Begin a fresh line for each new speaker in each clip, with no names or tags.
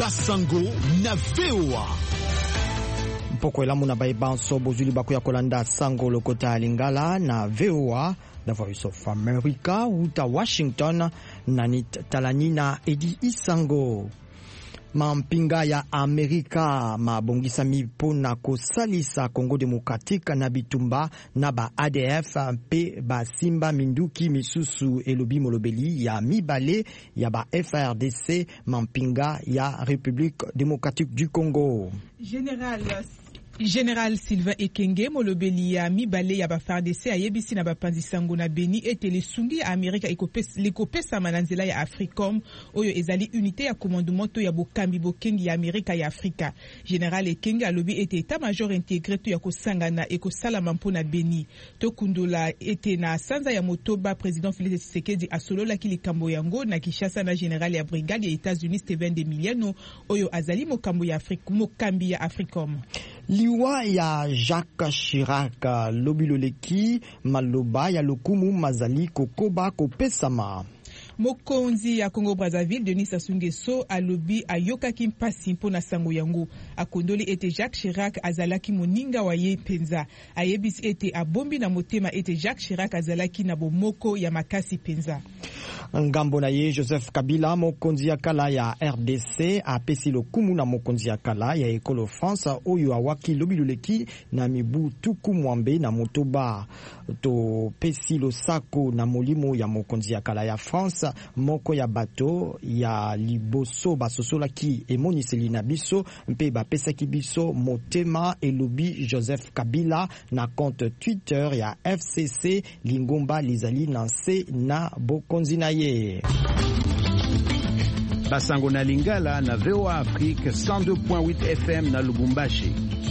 Basango na VOA.
Mpoko elamu na baibanso bozuli bakuya kolanda sango lokota lingala na VOA, The Voice of America, uta Washington, nanit talanina edi isango. Mampinga ya Amerika mabongisa mipona kosalisa Congo Democratique na bitumba na ba ADF mpe ba simba minduki misusu elobi molobeli ya mibale ya ba FRDC mampinga ya République démocratique du Congo.
Général Sylvain Ekenge molobeli ya mibale ya ba FARDC ayebisi na bapanzi sango na Beni etele sungi ya Amerika ekopesa mananzela ya Africom oyo ezali unité ya commandement ya bokambi bokengi ya Amerika ya Afrika. Général Ekenge alobi ete état major intégré to ya kosangana ekosala mampo na Beni. To kundula ete na sanza ya motoba président Félix Tshisekedi asolola ki likambo yango na Kinshasa na général ya brigade ya États-Unis Steven de Miliano oyo azali mokambi ya Africom.
Liwa ya Jacques Chirac lobiloleki maloba ya lokumu mazali kokoba kopesama.
Mokonzi ya Congo Brazzaville Denis Sassou Nguesso alobi ayokaki mpasi mpona sango yango. Akondoli ete Jacques Chirac azalaki moninga wa ye penza. Ayebisi ete abombi na motema ete Jacques Chirac azalaki na bomoko ya makasi penza.
Ngambo na ye Joseph Kabila mokonzi ya kala ya RDC apesi lokumu na mokonzi ya kala ya Ekolo France oyo awaki lobiloleki na mibu tuku mwambe na motoba. To pesi losako na molimo ya mokonzi ya kala ya France moko ya bato ya liboso basosolaki emoniseli na biso mpe bapesaki biso motema elobi Joseph Kabila na compte Twitter ya FCC Lingomba lizali nanse na bokonzi na ye.
Basango na Lingala na VOA Afrique 102.8 FM na Lubumbashi.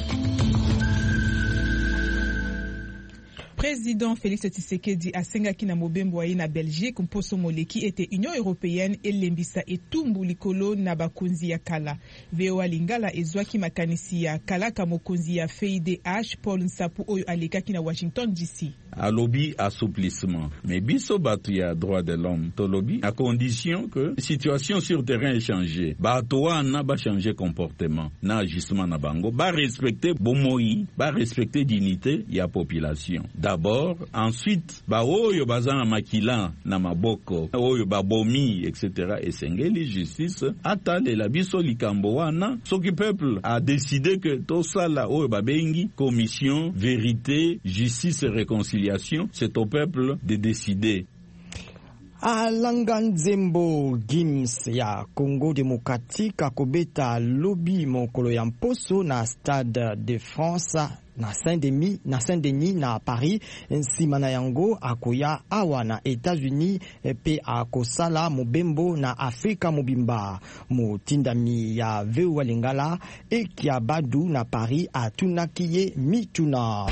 Président Félix Tshisekedi asengaki na mobembo aye na Belgique mposo moleki ete Union Européenne elembisa etumbu likolo na bakonzi ya kala. VOA Lingala ezwaki makanisi ya kalaka mokonzi ya FIDH Paul Nsapu oyo alekaki na Washington DC.
Alobi assouplissement. Mais biso batu ya droit de l'homme tolobi à condition que situation sur terrain est changée. Bato wana ba changer comportement na agissement na bango, ba respecter bomoi, ba respecter dignité ya population. D'abord, ensuite, ba oyo bazana makila na maboko, oyo babomi, etc. Esengeli justice, atale la biso likambo wana, soki peuple a décidé que to sala oyo babengi commission vérité, justice et réconciliation, c'est au peuple de décider.
Alanga Nzembo Gims ya Congo Démocratique akobeta lobi mokolo ya mposo na Stade de France na Saint-Denis na Paris nsima na yango akoya awa na États-Unis pe akosala mobembo na Afrika mobimba. Motindami ya VOA Lingala ekia badu na Paris atunakiye mituna.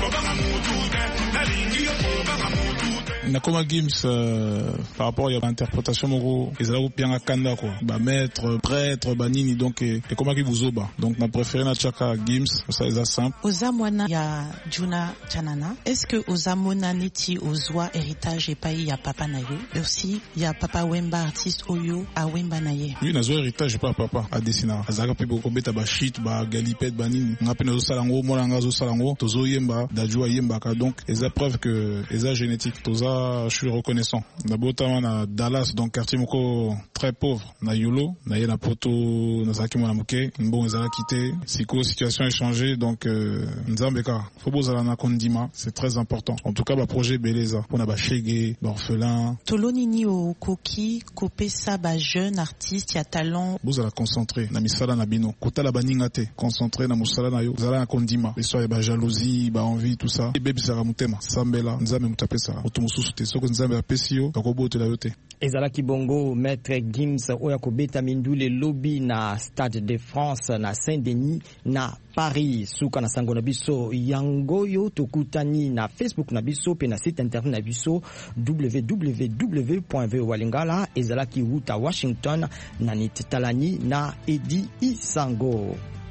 Nakoma Gims par rapport à l'interprétation moko ezala pianga kanda ko ba maître prêtre banini donc ekoma ki buzoba donc na préféré na chaka Gims ça est simple.
Ozamwana ya Juna Chanana, est-ce que ozamona neti ozwa héritage et pays ya papa na yo aussi ya papa Wemba artiste oyo a Wemba na ye.
Oui nazo héritage pas papa a dessiner azaka pe boko beta ba shit ba galipette banini ngape nazo salango mona ngazo salango tozo yemba dajua yemba ka donc eza preuve que eza génétique toza. Je suis reconnaissant. D'abord, na Dallas, donc quartier moko très pauvre. Na Yolo, na Yena Poto, na Zaki Monamuke, bon, ils ont quitté. Siko, situation a changé, donc Nzambeka, Fobozala na Kondima, c'est très important. En tout cas, ba projet Beleza, on a ba Chege, ba orphelin.
Tolonini o Koki, Kopesa ba jeune artiste, ya talent.
Bozala concentré, na misala na bino. Kota la baningate, concentré na musala na yo. Zala na Kondima. L'histoire ba jalousie, ba envie, tout ça. Bébé Zara Mutema, Sambela, Nzame Mutapesa, Otomusu.
Ezalaki bongo maître Gims oya kobeta mindule lobby na Stade de France na Saint-Denis na Paris. Suka na sango na biso yangoyo tokutani na Facebook na biso pe na site internet na biso www.voalingala. Ezalaki wuta Washington na nititalani na Edi Isango.